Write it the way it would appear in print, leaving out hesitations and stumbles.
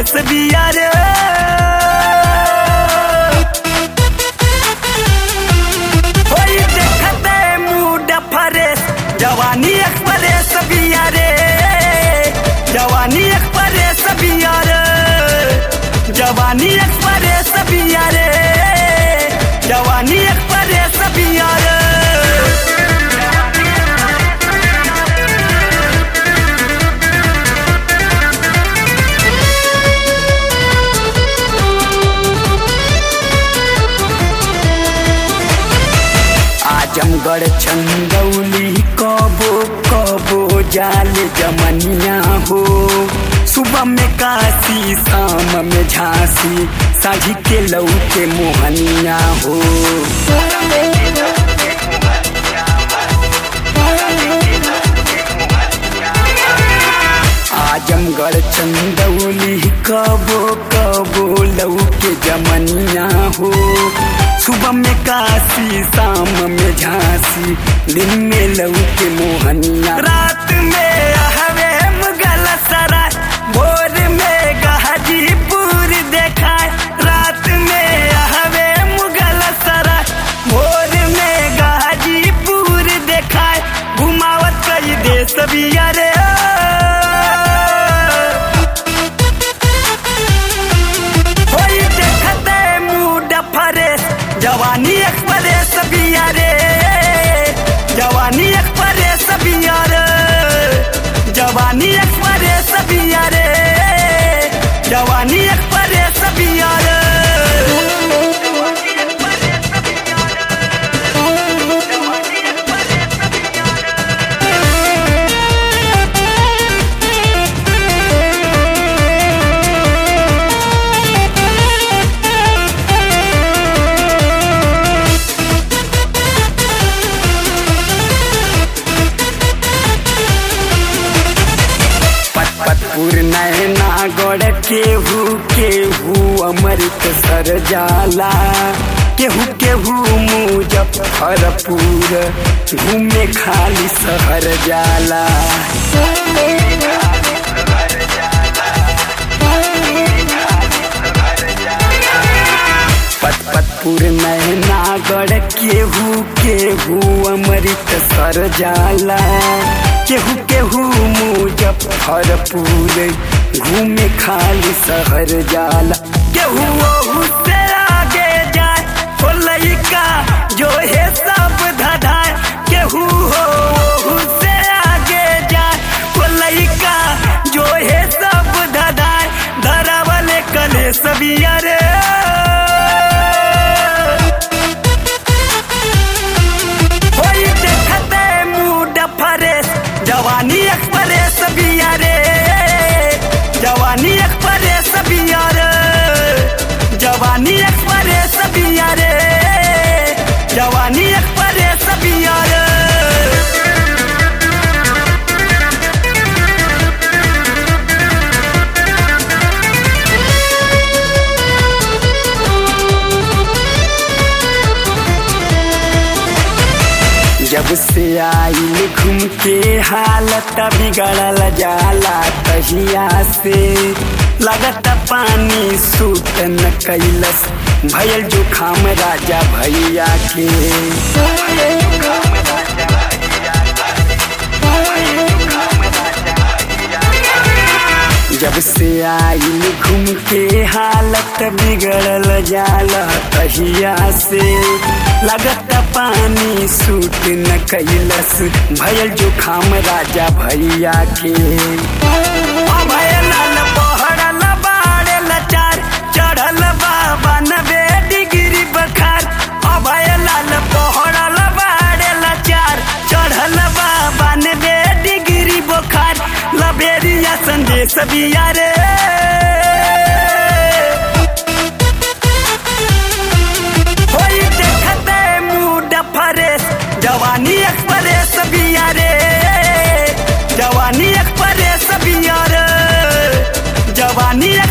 Fresh बिया रे। होई देखते मूड फ्रेश, जवानी एक्सप्रेस बिया रे। जवानी एक्सप्रेस बिया रे। जवानी एक्सप्रेस बिया रे। जवानी एक्सप्रेस बिया रे। आजमगढ़ चंदौली कबो कबो जाल जमनिया हो। सुबह में काशी, शाम में झांसी, साझी के लऊ के मोहनिया हो। आजमगढ़ चंदौली कबो कबो लऊ के जमनिया हो। सुबह में काशी, शाम में झांसी, दिन में लऊ के मोहनिया। रात में हवे मुगल सराय, भोर में गाजीपुर देखाए। रात में हवे मुगल सराय, भोर में गाजीपुर देखाए। घुमावत कई देश बिया रे। होई देखते मूड फ्रेश, जवानी एक्सप्रेस बिया रे। जवानी एक्सप्रेस बिया रे। जवानी एक्सप्रेस बिया रे। जवानी एक्सप्रेस बिया रे। नैनागढ़ केहू केहू अमृत सर जाला। केहू केहू मुजफ्फरपुर घूमे खाली शहर जाला। पतपुर नैनागढ़ केहू केहू अमृत सर जाला। केहू केहू मुजफ्फरपुर घूमे खाली शहर जाला। केहू ओहू से आगे जाए, हो लइका जो है सब धधाए। केहू ओहू से आगे जाए, हो लइका जो है सब धधाए। धरावले कले सबिया रे। होई देखते मूड फ्रेश, जवानी एक्सप्रेस बिया रे। जवानी एक्सप्रेस बिया रे। जवानी एक्सप्रेस बिया रे। जवानी एक्सप्रेस बिया रे। जब से आई घूम के हालत बिगड़ल जाला, तहिया से लगत पानी सूत न कैलस। भयल जुखाम राजा भैया के। जब से आई घूम के हालत बिगड़ल जाला, तहिया से लगत पानी सूत न कैलस। भयल जुखाम राजा भैया के। भयल पहड़ल बाड़े लचार, चढ़ल बाबा 90 डिग्री बखार। भयल पहड़ल बाड़े लचार, चढ़ल बाबा 90 डिग्री बुखार। लबेरिया संदेश बिया रे। होई देखते मूड फ्रेश, जवानी एक्सप्रेस बिया रे। जवानी एक्सप्रेस बिया रे। जवानी